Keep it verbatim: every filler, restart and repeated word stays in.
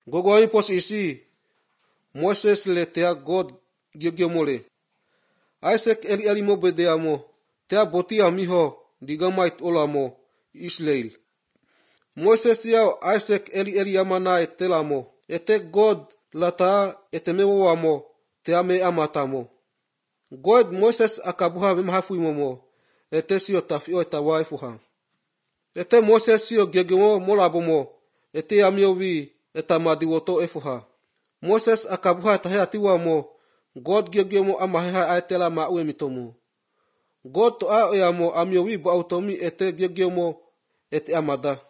Gogoami pos isi, Moses le tea God giogiomole. Isaac eli eli mo bedeamo, tea boti amiho digamait olamo Israel. Moses yao Isaac eli eli amana etelamo, ete God lata etemewamo tea me amatamo. God Moses akabuha vemahafuimomo, ete sio tafio etawaifuha. Ete Moses sio gegemo molabomo, ete amiovi etamadiwoto efuha. Moses akabuha tahatiwamo, God gegemo amaheha aitela maue mitomu. God to a oyamo amiovi ba automi ete gegemo ete amada.